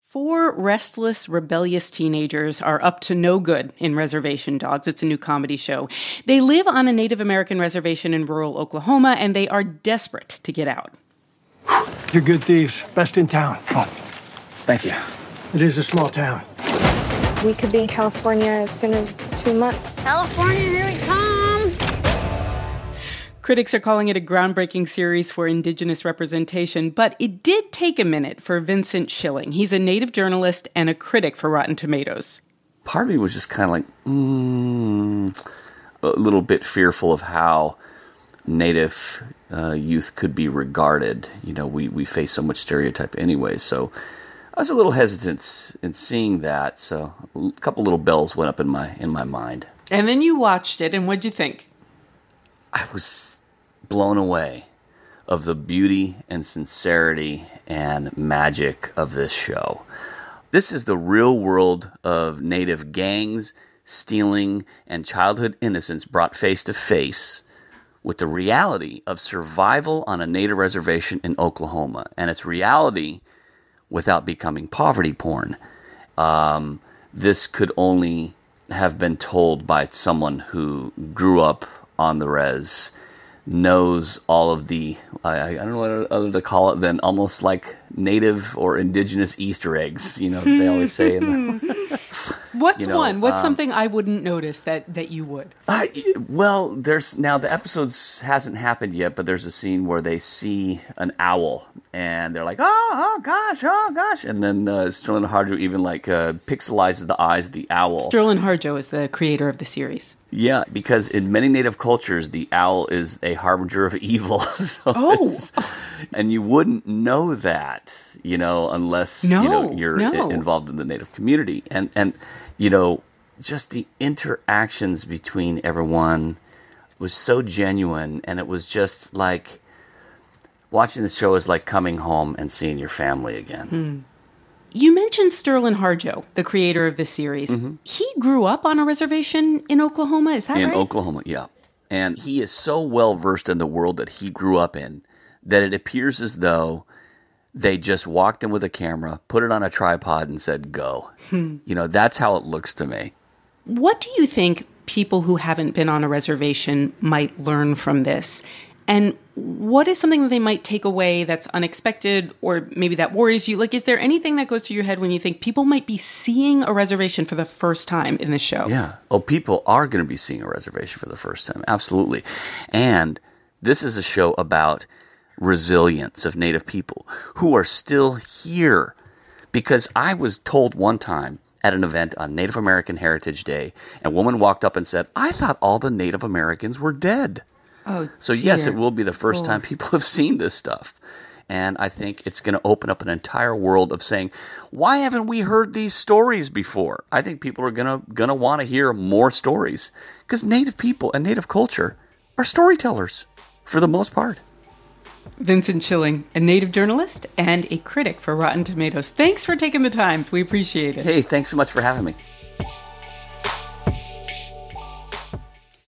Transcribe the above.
Four restless, rebellious teenagers are up to no good in Reservation Dogs. It's a new comedy show. They live on a Native American reservation in rural Oklahoma, and they are desperate to get out. You're good thieves. Best in town. Oh, thank you. It is a small town. We could be in California as soon as 2 months. California, here we come. Critics are calling it a groundbreaking series for Indigenous representation, but it did take a minute for Vincent Schilling. He's a Native journalist and a critic for Rotten Tomatoes. Part of me was just kind of like, a little bit fearful of how Native youth could be regarded. You know, we face so much stereotype anyway, so I was a little hesitant in seeing that. So a couple little bells went up in my mind. And then you watched it, and what'd you think? I was blown away of the beauty and sincerity and magic of this show. This is the real world of Native gangs, stealing, and childhood innocence brought face to face with the reality of survival on a Native reservation in Oklahoma. And it's reality without becoming poverty porn. This could only have been told by someone who grew up on the res, knows all of the, I don't know what other to call it than almost like Native or Indigenous Easter eggs, you know, they always say. What's one? What's something I wouldn't notice that you would? Well, there's, now the episodes hasn't happened yet, but there's a scene where they see an owl and they're like, oh gosh. And then Sterling Harjo even like pixelizes the eyes of the owl. Sterling Harjo is the creator of the series. Yeah, because in many Native cultures, the owl is a harbinger of evil. And you wouldn't know that, you know, unless you're involved in the Native community. And you know, just the interactions between everyone was so genuine, and it was just like watching the show is like coming home and seeing your family again. You mentioned Sterling Harjo, the creator of this series. Mm-hmm. He grew up on a reservation in Oklahoma, is that right? In Oklahoma, yeah. And he is so well versed in the world that he grew up in that it appears as though they just walked in with a camera, put it on a tripod, and said, go. You know, that's how it looks to me. What do you think people who haven't been on a reservation might learn from this? And what is something that they might take away that's unexpected or maybe that worries you? Like, is there anything that goes through your head when you think people might be seeing a reservation for the first time in this show? Yeah. Oh, people are going to be seeing a reservation for the first time. Absolutely. And this is a show about resilience of Native people who are still here. Because I was told one time at an event on Native American Heritage Day, a woman walked up and said, I thought all the Native Americans were dead. Oh, so dear. Yes, it will be the first time people have seen this stuff. And I think it's going to open up an entire world of saying, why haven't we heard these stories before? I think people are going to want to hear more stories because Native people and Native culture are storytellers for the most part. Vincent Schilling, a Native journalist and a critic for Rotten Tomatoes. Thanks for taking the time. We appreciate it. Hey, thanks so much for having me.